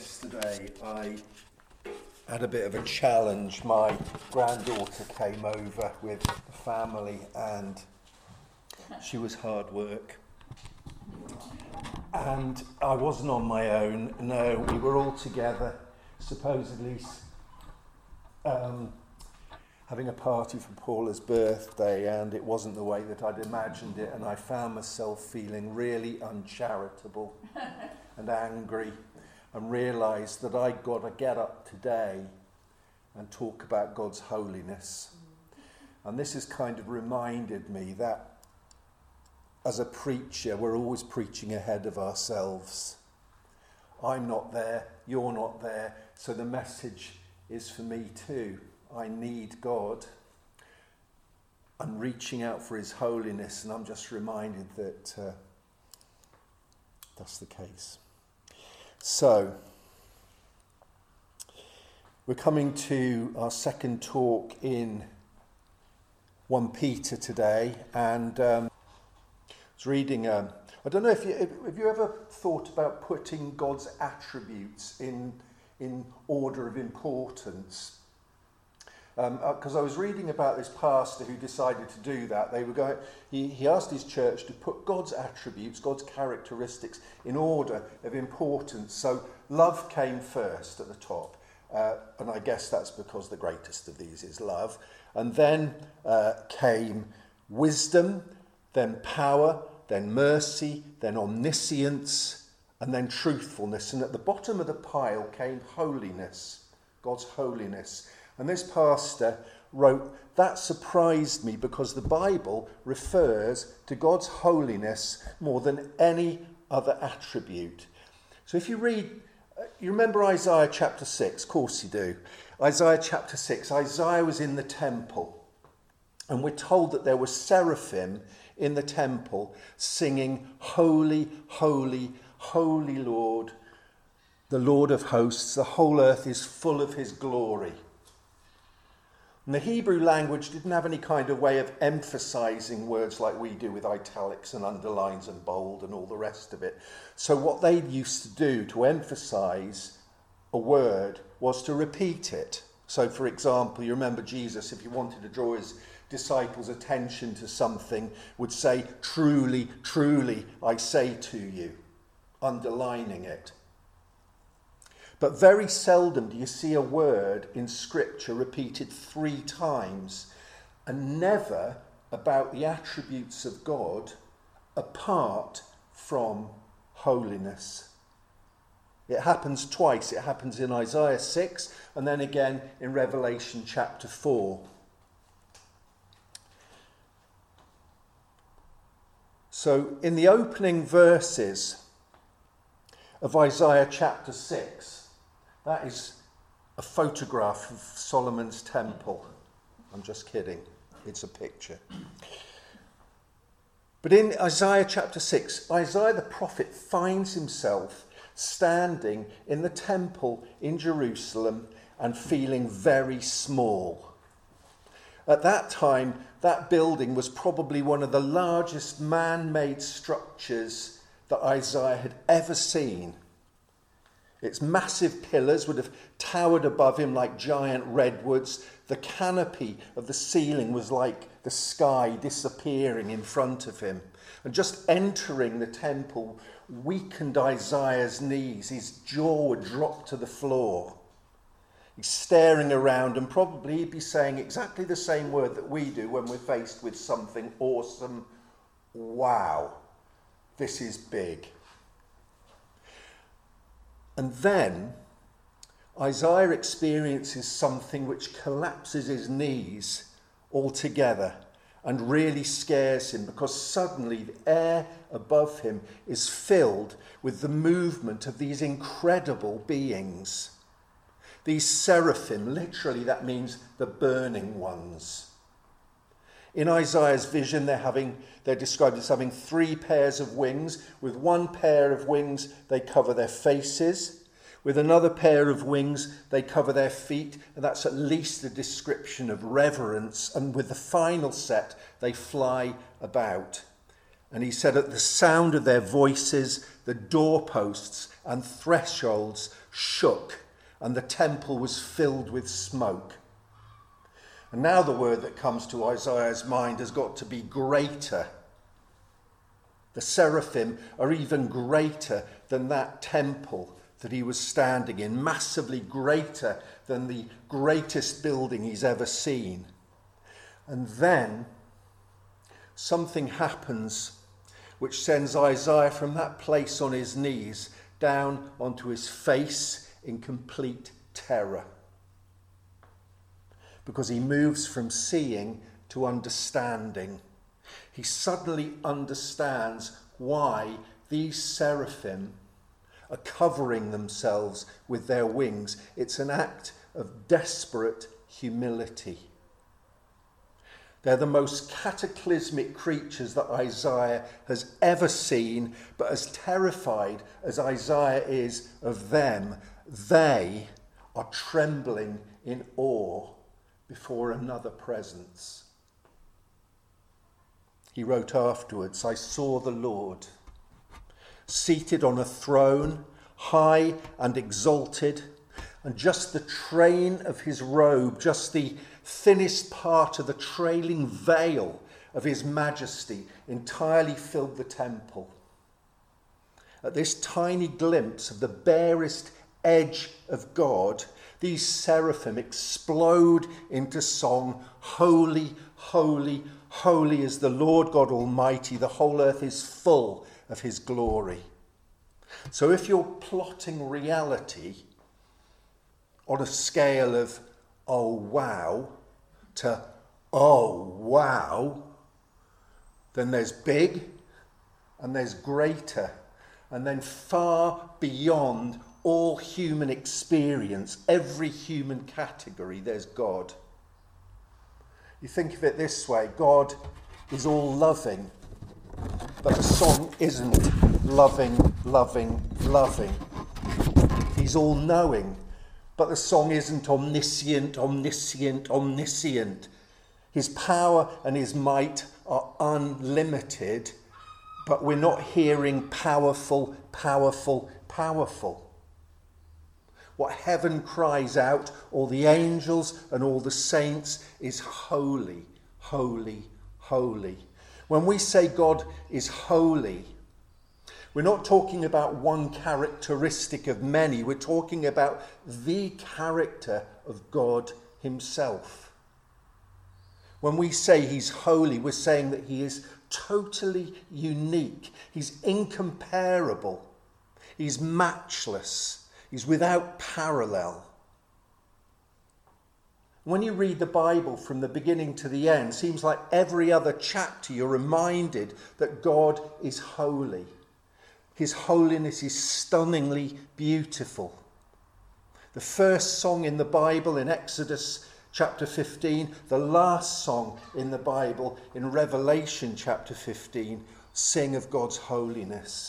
yesterday I had a bit of a challenge. My granddaughter came over with the family and she was hard work. And I wasn't on my own. No, we were all together, supposedly having a party for Paula's birthday, and it wasn't the way that I'd imagined it, and I found myself feeling really uncharitable and angry, and realised that I'd got to get up today and talk about God's holiness. And this has kind of reminded me that as a preacher, we're always preaching ahead of ourselves. I'm not there, you're not there, so the message is for me too. I need God. I'm reaching out for his holiness, and I'm just reminded that that's the case. So, we're coming to our second talk in 1 Peter today, and I was reading, I don't know if you ever thought about putting God's attributes in order of importance. Because I was reading about this pastor who decided to do that. They were going. He asked his church to put God's attributes, God's characteristics, in order of importance. So love came first at the top, and I guess that's because the greatest of these is love. And then came wisdom, then power, then mercy, then omniscience, and then truthfulness. And at the bottom of the pile came holiness, God's holiness. And this pastor wrote, that surprised me because the Bible refers to God's holiness more than any other attribute. So if you read, you remember Isaiah chapter 6? Of course you do. Isaiah chapter 6, Isaiah was in the temple. And we're told that there were seraphim in the temple singing, "Holy, holy, holy Lord, the Lord of hosts. The whole earth is full of his glory." And the Hebrew language didn't have any kind of way of emphasizing words like we do with italics and underlines and bold and all the rest of it. So what they used to do to emphasize a word was to repeat it. So for example, you remember Jesus, if he wanted to draw his disciples' attention to something, would say, "Truly, truly, I say to you," underlining it. But very seldom do you see a word in Scripture repeated 3 times, and never about the attributes of God apart from holiness. It happens twice. It happens in Isaiah 6 and then again in Revelation chapter 4. So in the opening verses of Isaiah chapter 6, that is a photograph of Solomon's temple. I'm just kidding. It's a picture. But in Isaiah chapter 6, Isaiah the prophet finds himself standing in the temple in Jerusalem and feeling very small. At that time, that building was probably one of the largest man-made structures that Isaiah had ever seen. Its massive pillars would have towered above him like giant redwoods. The canopy of the ceiling was like the sky disappearing in front of him. And just entering the temple weakened Isaiah's knees. His jaw would drop to the floor. He's staring around, and probably he'd be saying exactly the same word that we do when we're faced with something awesome. Wow, this is big. And then Isaiah experiences something which collapses his knees altogether and really scares him, because suddenly the air above him is filled with the movement of these incredible beings. These seraphim, literally that means the burning ones. In Isaiah's vision, they're described as having 3 pairs of wings. With 1 pair of wings, they cover their faces. With another pair of wings, they cover their feet. And that's at least a description of reverence. And with the final set, they fly about. And he said, at the sound of their voices, the doorposts and thresholds shook, and the temple was filled with smoke. And now the word that comes to Isaiah's mind has got to be greater. The seraphim are even greater than that temple that he was standing in, massively greater than the greatest building he's ever seen. And then something happens which sends Isaiah from that place on his knees down onto his face in complete terror. Because he moves from seeing to understanding. He suddenly understands why these seraphim are covering themselves with their wings. It's an act of desperate humility. They're the most cataclysmic creatures that Isaiah has ever seen, but as terrified as Isaiah is of them, they are trembling in awe before another presence. He wrote afterwards, "I saw the Lord seated on a throne, high and exalted, and just the train of his robe, just the thinnest part of the trailing veil of his majesty entirely filled the temple." At this tiny glimpse of the barest edge of God, these seraphim explode into song, "Holy, holy, holy is the Lord God Almighty. The whole earth is full of his glory." So if you're plotting reality on a scale of "oh wow" to "oh wow," then there's big and there's greater, and then far beyond all human experience, every human category, there's God. You think of it this way: God is all loving, but the song isn't loving, loving, loving. He's all knowing, but the song isn't omniscient, omniscient, omniscient. His power and his might are unlimited, but we're not hearing powerful, powerful, powerful. What heaven cries out, all the angels and all the saints, is holy, holy, holy. When we say God is holy, we're not talking about one characteristic of many. We're talking about the character of God himself. When we say he's holy, we're saying that he is totally unique. He's incomparable. He's matchless. He's without parallel. When you read the Bible from the beginning to the end, it seems like every other chapter you're reminded that God is holy. His holiness is stunningly beautiful. The first song in the Bible in Exodus chapter 15, the last song in the Bible in Revelation chapter 15, sing of God's holiness.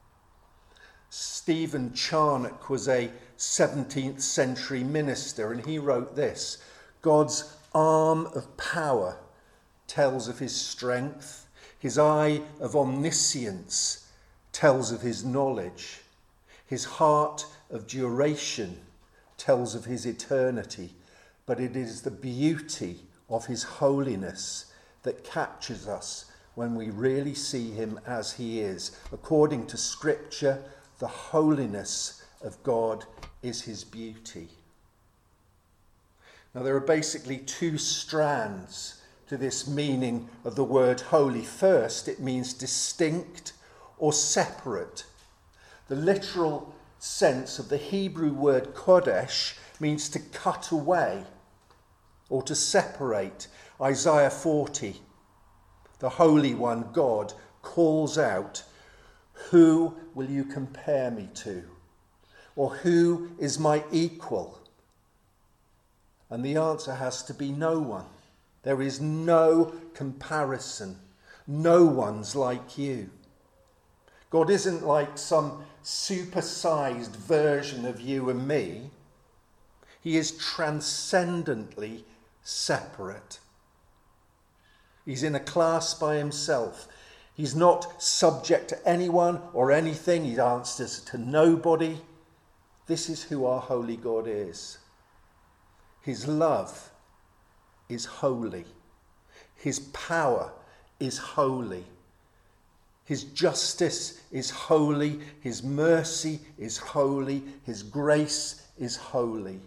Stephen Charnock was a 17th century minister, and he wrote this: "God's arm of power tells of his strength. His eye of omniscience tells of his knowledge. His heart of duration tells of his eternity. But it is the beauty of his holiness that captures us when we really see him as he is. According to Scripture, the holiness of God is his beauty." Now, there are basically two strands to this meaning of the word holy. First, it means distinct or separate. The literal sense of the Hebrew word kodesh means to cut away or to separate. Isaiah 40, the Holy One, God, calls out, "Who will you compare me to? Or who is my equal?" And the answer has to be no one. There is no comparison. No one's like you. God isn't like some supersized version of you and me. He is transcendently separate. He's in a class by himself. He's not subject to anyone or anything. He answers to nobody. This is who our holy God is. His love is holy. His power is holy. His justice is holy. His mercy is holy. His grace is holy.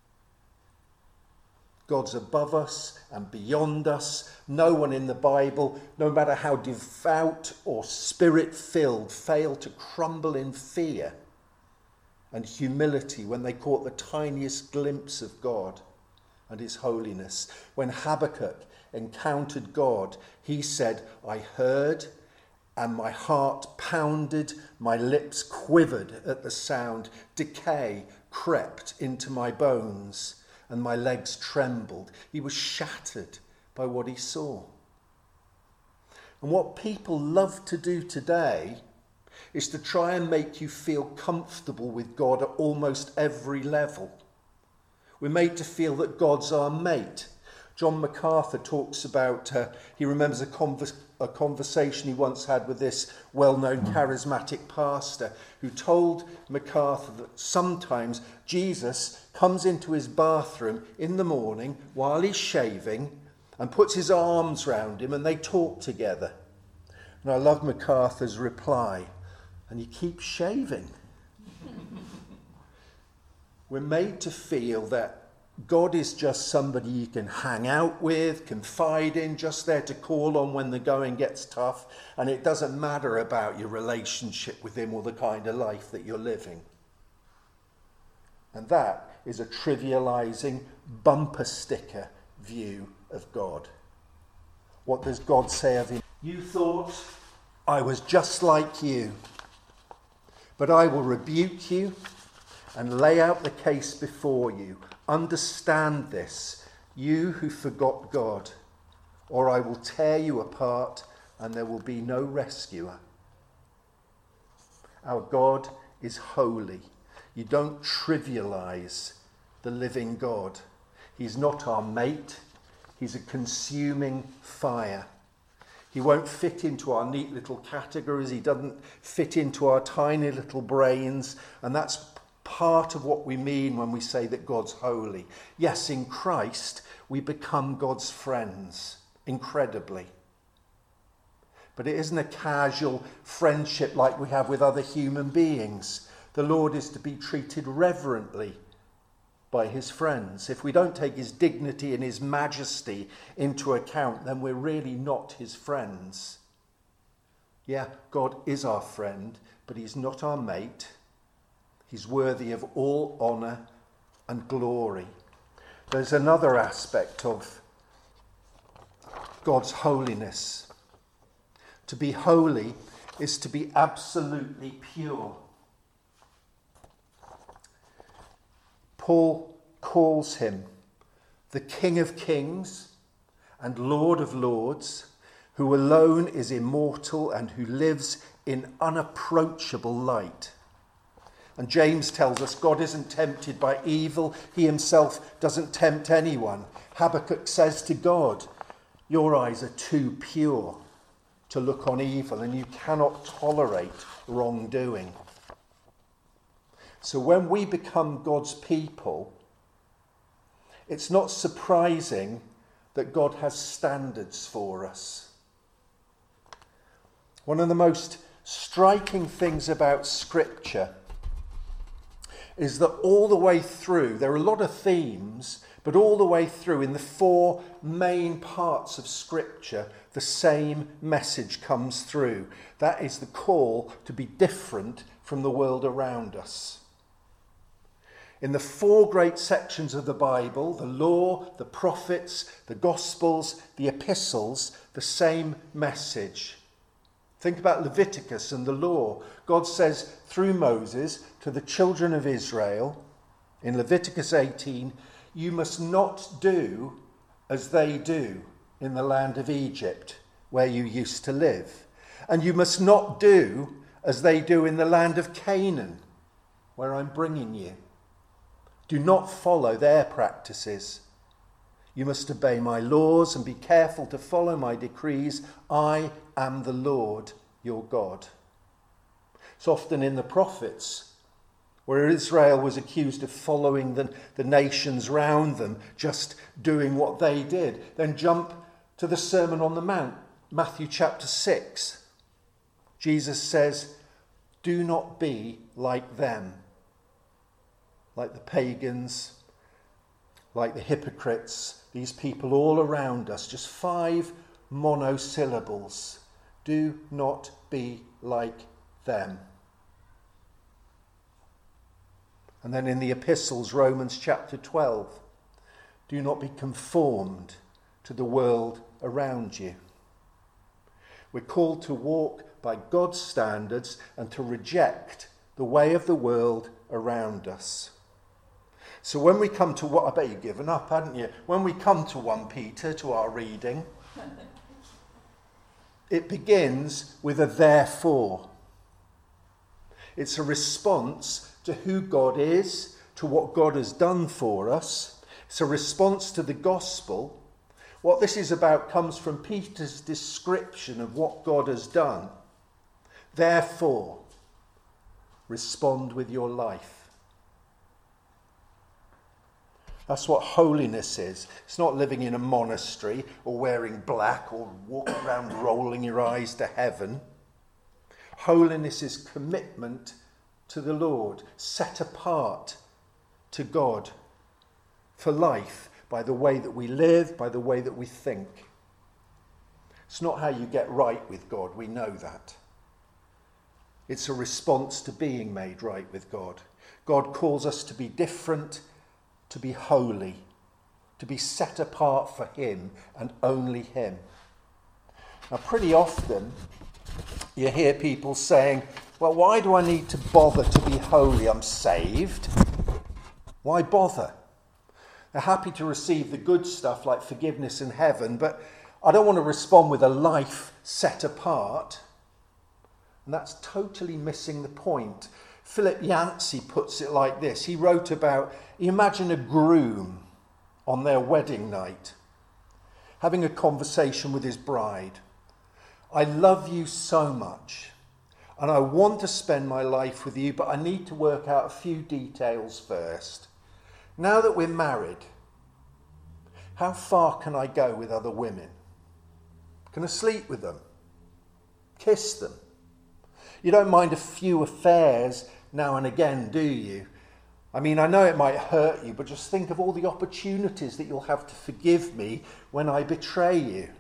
God's above us and beyond us. No one in the Bible, no matter how devout or spirit-filled, failed to crumble in fear and humility when they caught the tiniest glimpse of God and his holiness. When Habakkuk encountered God, he said, I heard and my heart pounded, my lips quivered at the sound. Decay crept into my bones and my legs trembled. He was shattered by what he saw. And what people love to do today is to try and make you feel comfortable with God at almost every level. We're made to feel that God's our mate. John MacArthur talks about, he remembers a conversation he once had with this well-known charismatic pastor who told MacArthur that sometimes Jesus comes into his bathroom in the morning while he's shaving and puts his arms round him and they talk together. And I love MacArthur's reply, and he keeps shaving. We're made to feel that God is just somebody you can hang out with, confide in, just there to call on when the going gets tough, and it doesn't matter about your relationship with him or the kind of life that you're living. And that is a trivializing, bumper sticker view of God. What does God say of him? You thought I was just like you, but I will rebuke you and lay out the case before you. Understand this, you who forgot God, or I will tear you apart and there will be no rescuer. Our God is holy. You don't trivialize the living God. He's not our mate. He's a consuming fire. He won't fit into our neat little categories. He doesn't fit into our tiny little brains. And that's part of what we mean when we say that God's holy. Yes, in Christ, we become God's friends, incredibly. But it isn't a casual friendship like we have with other human beings. The Lord is to be treated reverently by his friends. If we don't take his dignity and his majesty into account, then we're really not his friends. Yeah, God is our friend, but he's not our mate. He's worthy of all honour and glory. There's another aspect of God's holiness. To be holy is to be absolutely pure. Paul calls him the King of Kings and Lord of Lords, who alone is immortal and who lives in unapproachable light. And James tells us God isn't tempted by evil. He himself doesn't tempt anyone. Habakkuk says to God, your eyes are too pure to look on evil and you cannot tolerate wrongdoing. So when we become God's people, it's not surprising that God has standards for us. One of the most striking things about Scripture is that all the way through, there are a lot of themes, but all the way through in the four main parts of Scripture, the same message comes through. That is the call to be different from the world around us. In the four great sections of the Bible, the law, the prophets, the gospels, the epistles, the same message. Think about Leviticus and the law. God says through Moses to the children of Israel in Leviticus 18, you must not do as they do in the land of Egypt where you used to live. And you must not do as they do in the land of Canaan where I'm bringing you. Do not follow their practices. You must obey my laws and be careful to follow my decrees. I am the Lord your God. It's often in the prophets where Israel was accused of following the nations round them, just doing what they did. Then jump to the Sermon on the Mount, Matthew chapter 6. Jesus says, do not be like them, like the pagans, like the hypocrites, these people all around us. Just 5 monosyllables. Do not be like them. And then in the epistles, Romans chapter 12, do not be conformed to the world around you. We're called to walk by God's standards and to reject the way of the world around us. So when we come to what, I bet you've given up, hadn't you? When we come to 1 Peter, to our reading, it begins with a therefore. It's a response to who God is, to what God has done for us. It's a response to the gospel. What this is about comes from Peter's description of what God has done. Therefore, respond with your life. That's what holiness is. It's not living in a monastery or wearing black or walking around rolling your eyes to heaven. Holiness is commitment to the Lord, set apart to God for life by the way that we live, by the way that we think. It's not how you get right with God, we know that. It's a response to being made right with God. God calls us to be different, to be holy, to be set apart for him and only him. Now, pretty often you hear people saying, well, why do I need to bother to be holy? I'm saved. Why bother? They're happy to receive the good stuff like forgiveness in heaven, but I don't want to respond with a life set apart. And that's totally missing the point. Philip Yancey puts it like this. He wrote about, imagine a groom on their wedding night having a conversation with his bride. I love you so much and I want to spend my life with you, but I need to work out a few details first. Now that we're married, how far can I go with other women? Can I sleep with them? Kiss them? You don't mind a few affairs now and again, do you? I mean, I know it might hurt you, but just think of all the opportunities that you'll have to forgive me when I betray you.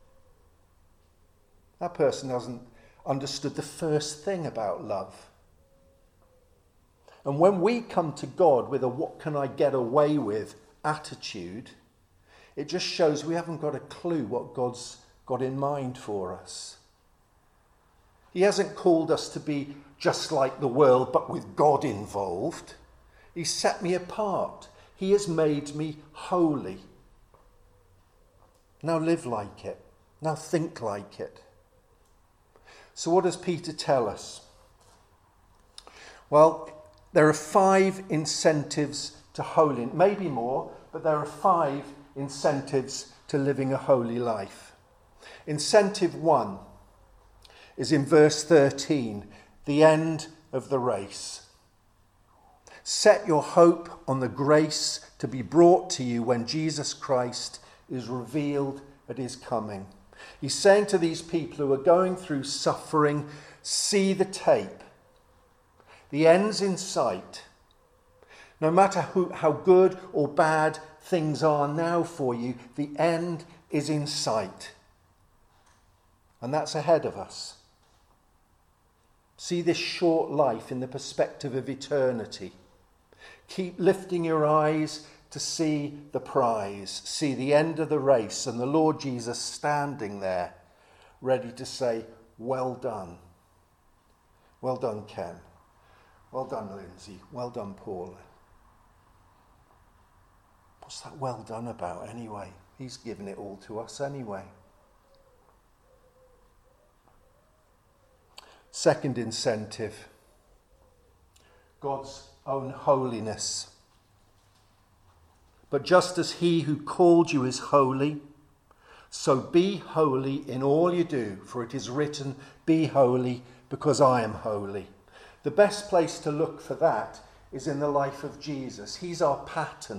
That person hasn't understood the first thing about love. And when we come to God with a what can I get away with attitude, it just shows we haven't got a clue what God's got in mind for us. He hasn't called us to be just like the world, but with God involved. He set me apart. He has made me holy. Now live like it. Now think like it. So what does Peter tell us? Well, there are 5 incentives to holiness, maybe more, but there are 5 incentives to living a holy life. Incentive 1 is in verse 13, the end of the race. Set your hope on the grace to be brought to you when Jesus Christ is revealed at his coming. He's saying to these people who are going through suffering, see the tape. The end's in sight. No matter how good or bad things are now for you, the end is in sight. And that's ahead of us. See this short life in the perspective of eternity. Keep lifting your eyes to see the prize, see the end of the race, and the Lord Jesus standing there, ready to say, well done. Well done, Ken. Well done, Lindsay. Well done, Paula. What's that well done about anyway? He's given it all to us anyway. Second incentive, God's own holiness. But just as he who called you is holy, so be holy in all you do, for it is written, be holy because I am holy. The best place to look for that is in the life of Jesus. He's our pattern.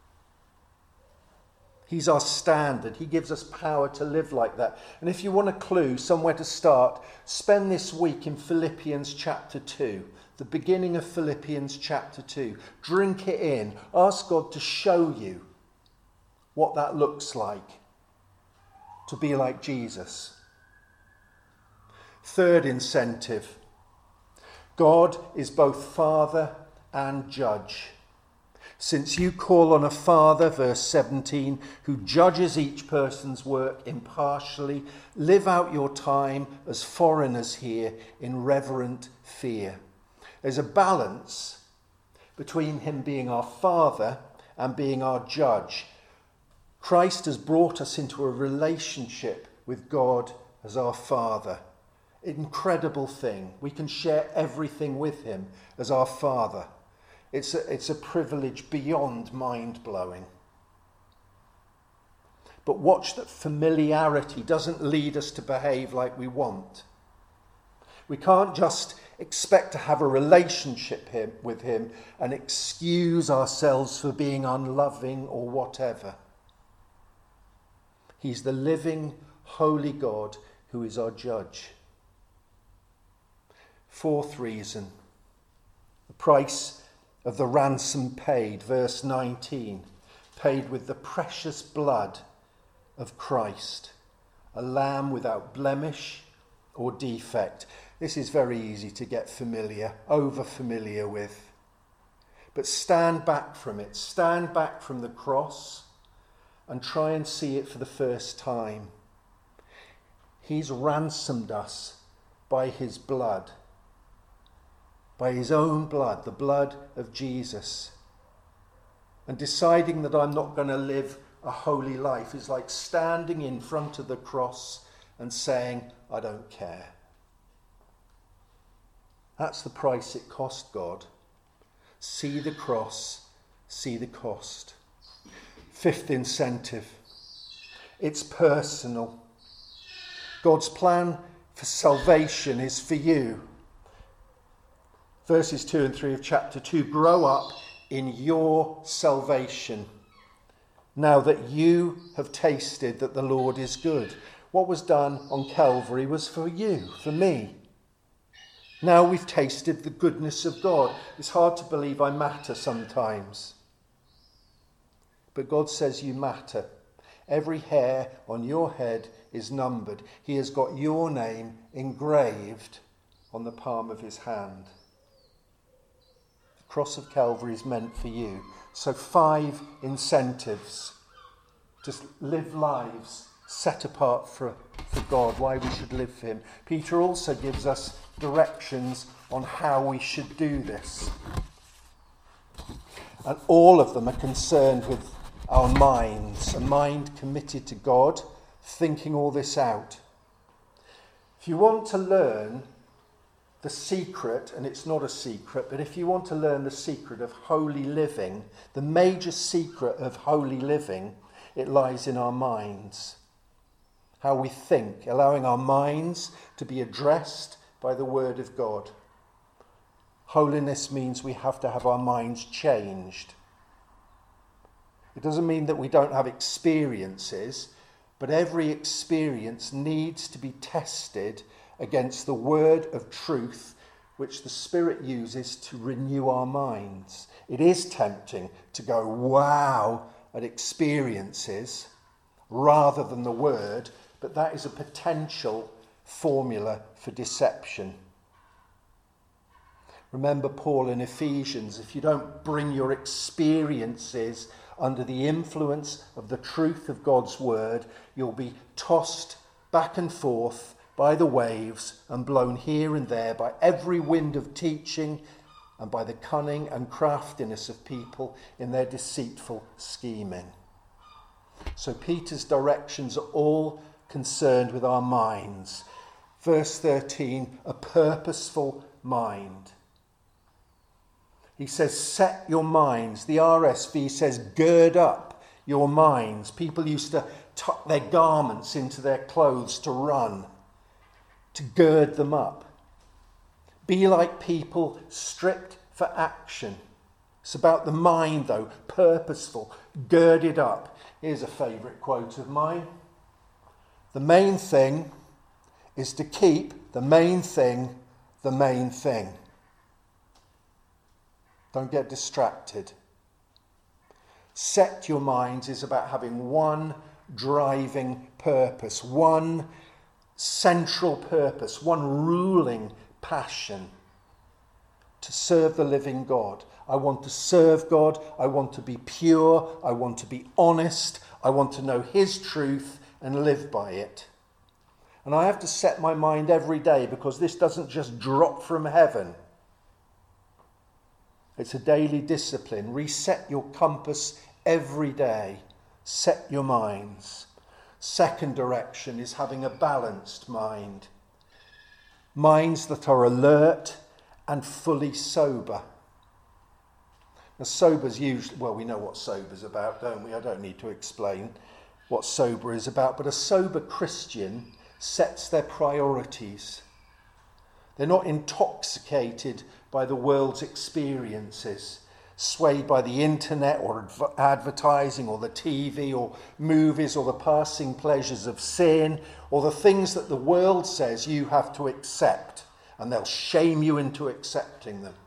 He's our standard. He gives us power to live like that. And if you want a clue, somewhere to start, spend this week in Philippians chapter 2, the beginning of Philippians chapter 2. Drink it in. Ask God to show you what that looks like, to be like Jesus. Third incentive. God is both Father and Judge. Since you call on a Father, verse 17, who judges each person's work impartially, live out your time as foreigners here in reverent fear. There's a balance between him being our Father and being our Judge. Christ has brought us into a relationship with God as our Father. Incredible thing. We can share everything with him as our Father. It's a privilege beyond mind-blowing. But watch that familiarity doesn't lead us to behave like we want. We can't just expect to have a relationship with him and excuse ourselves for being unloving or whatever. He's the living, holy God who is our judge. Fourth reason, the price of the ransom paid, verse 19, paid with the precious blood of Christ, a lamb without blemish or defect. This is very easy to get over familiar with. But stand back from it, stand back from the cross and try and see it for the first time. He's ransomed us by his blood. By his own blood, the blood of Jesus. And deciding that I'm not going to live a holy life is like standing in front of the cross and saying, I don't care. That's the price it cost God. See the cross, see the cost. Fifth incentive, it's personal. God's plan for salvation is for you. Verses 2 and 3 of chapter 2, grow up in your salvation, now that you have tasted that the Lord is good. What was done on Calvary was for you, for me. Now we've tasted the goodness of God. It's hard to believe I matter sometimes. But God says you matter. Every hair on your head is numbered. He has got your name engraved on the palm of his hand. Cross of Calvary is meant for you. So 5 incentives. Just live lives set apart for God, why we should live for him. Peter also gives us directions on how we should do this. And all of them are concerned with our minds, a mind committed to God, thinking all this out. If you want to learn the secret, and it's not a secret, but if you want to learn the secret of holy living, the major secret of holy living, it lies in our minds. How we think, allowing our minds to be addressed by the word of God. Holiness means we have to have our minds changed. It doesn't mean that we don't have experiences, but every experience needs to be tested against the word of truth which the Spirit uses to renew our minds. It is tempting to go wow at experiences rather than the word, but that is a potential formula for deception. Remember Paul in Ephesians, if you don't bring your experiences under the influence of the truth of God's word, you'll be tossed back and forth by the waves and blown here and there by every wind of teaching and by the cunning and craftiness of people in their deceitful scheming. So Peter's directions are all concerned with our minds. Verse 13, a purposeful mind. He says, set your minds. The RSV says, gird up your minds. People used to tuck their garments into their clothes to run, to gird them up. Be like people stripped for action. It's about the mind, though, purposeful, girded up. Here's a favourite quote of mine. The main thing is to keep the main thing the main thing. Don't get distracted. Set your minds is about having one driving purpose, one central purpose, one ruling passion: to serve the living God. I want to serve God. I want to be pure. I want to be honest. I want to know his truth and live by it. And I have to set my mind every day, because this doesn't just drop from heaven. It's a daily discipline. Reset your compass every day. Set your minds. Second direction is having a balanced mind. Minds that are alert and fully sober. Now, sober's usually, well, we know what sober's about, don't we? I don't need to explain what sober is about, but a sober Christian sets their priorities. They're not intoxicated by the world's experiences, swayed by the internet or advertising or the TV or movies or the passing pleasures of sin or the things that the world says you have to accept, and they'll shame you into accepting them.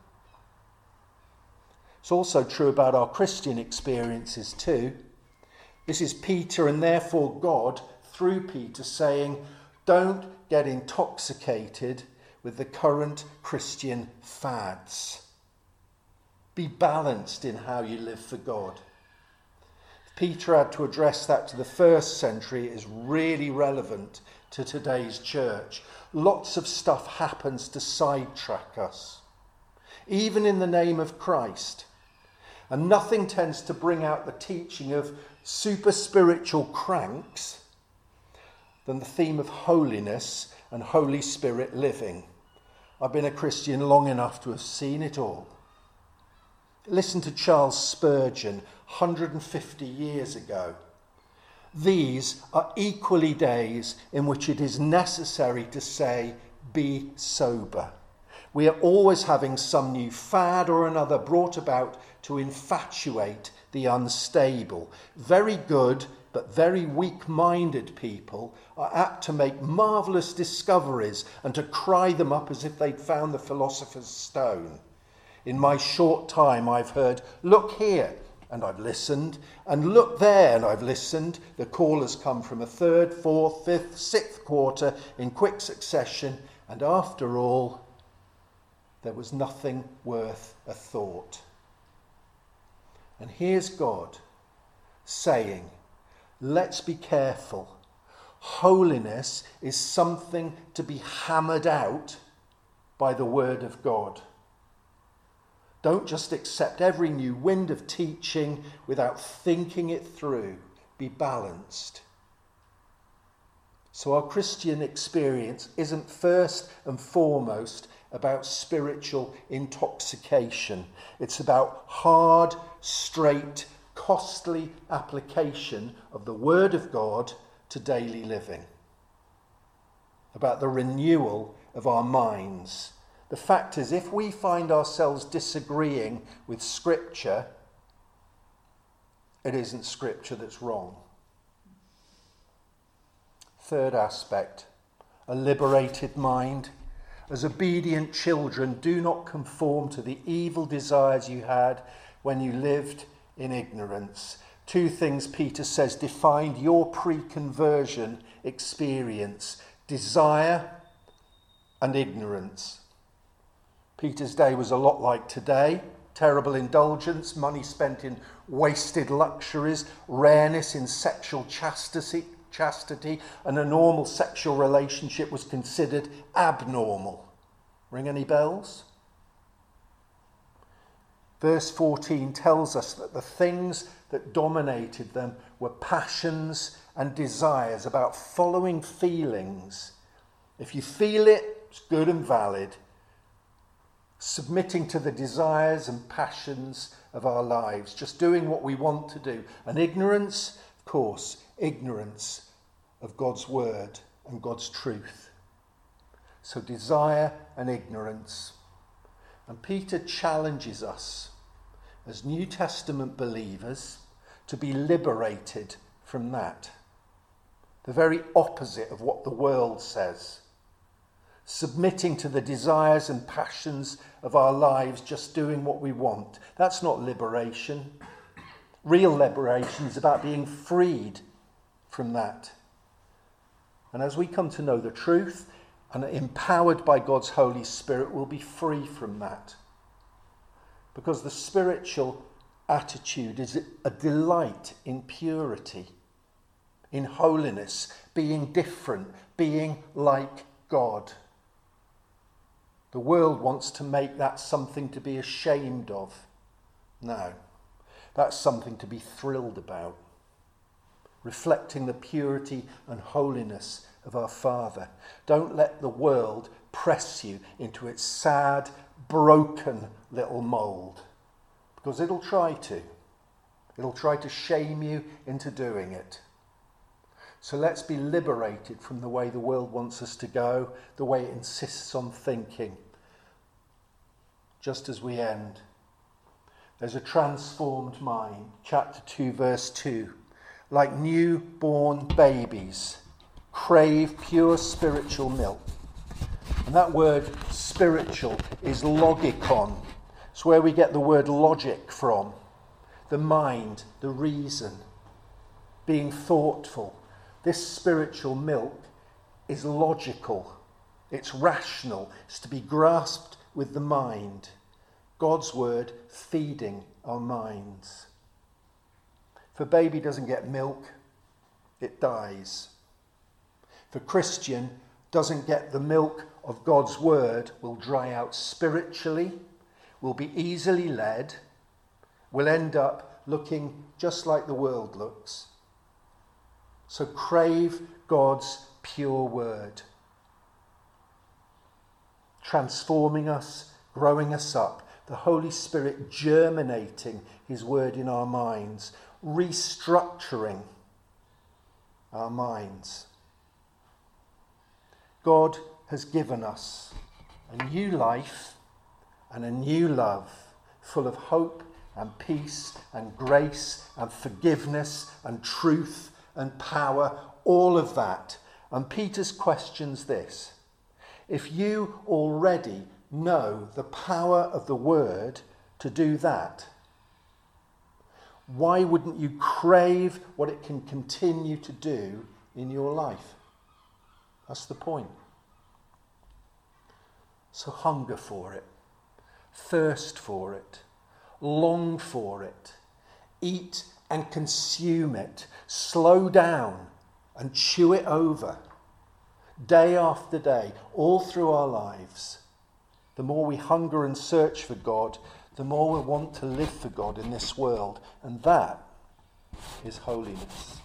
It's also true about our Christian experiences too. This is Peter, and therefore God, through Peter, saying, don't get intoxicated with the current Christian fads. Be balanced in how you live for God. If Peter had to address that to the first century, it is really relevant to today's church. Lots of stuff happens to sidetrack us, even in the name of Christ. And nothing tends to bring out the teaching of super spiritual cranks than the theme of holiness and Holy Spirit living. I've been a Christian long enough to have seen it all. Listen to Charles Spurgeon 150 years ago. These are equally days in which it is necessary to say, be sober. We are always having some new fad or another brought about to infatuate the unstable. Very good but very weak-minded people are apt to make marvellous discoveries and to cry them up as if they'd found the philosopher's stone. In my short time, I've heard, look here, and I've listened, and look there, and I've listened. The call has come from a third, fourth, fifth, sixth quarter in quick succession, and after all, there was nothing worth a thought. And here's God saying, let's be careful. Holiness is something to be hammered out by the word of God. Don't just accept every new wind of teaching without thinking it through. Be balanced. So our Christian experience isn't first and foremost about spiritual intoxication. It's about hard, straight, costly application of the Word of God to daily living. About the renewal of our minds. The fact is, if we find ourselves disagreeing with Scripture, it isn't Scripture that's wrong. Third aspect, a liberated mind. As obedient children, do not conform to the evil desires you had when you lived in ignorance. Two things Peter says defined your pre-conversion experience: desire and ignorance. Peter's day was a lot like today. Terrible indulgence, money spent in wasted luxuries, rareness in sexual chastity, and a normal sexual relationship was considered abnormal. Ring any bells? Verse 14 tells us that the things that dominated them were passions and desires, about following feelings. If you feel it, it's good and valid. submitting to the desires and passions of our lives, just doing what we want to do. And ignorance, of course, ignorance of God's word and God's truth. So desire and ignorance. And Peter challenges us as New Testament believers to be liberated from that. The very opposite of what the world says. Submitting to the desires and passions of our lives, just doing what we want. That's not liberation. Real liberation is about being freed from that. And as we come to know the truth and are empowered by God's Holy Spirit, we'll be free from that. Because the spiritual attitude is a delight in purity, in holiness, being different, being like God. The world wants to make that something to be ashamed of. No, that's something to be thrilled about. Reflecting the purity and holiness of our Father. Don't let the world press you into its sad, broken little mould. Because it'll try to. It'll try to shame you into doing it. So let's be liberated from the way the world wants us to go, the way it insists on thinking. Just as we end, there's a transformed mind, chapter 2, verse 2. Like newborn babies, crave pure spiritual milk. And that word spiritual is logikon. It's where we get the word logic from. The mind, the reason, being thoughtful. This spiritual milk is logical. It's rational. It's to be grasped with the mind. God's word feeding our minds. If a baby doesn't get milk, it dies. If a Christian doesn't get the milk of God's word, will dry out spiritually, will be easily led, will end up looking just like the world looks. So crave God's pure word, transforming us, growing us up, the Holy Spirit germinating his word in our minds, restructuring our minds. God has given us a new life and a new love, full of hope and peace and grace and forgiveness and truth and power, all of that. And Peter's question's this: if you already know the power of the word to do that, why wouldn't you crave what it can continue to do in your life? That's the point. So hunger for it, thirst for it, long for it, eat and consume it, slow down and chew it over, day after day, all through our lives. The more we hunger and search for God, the more we want to live for God in this world, and that is holiness.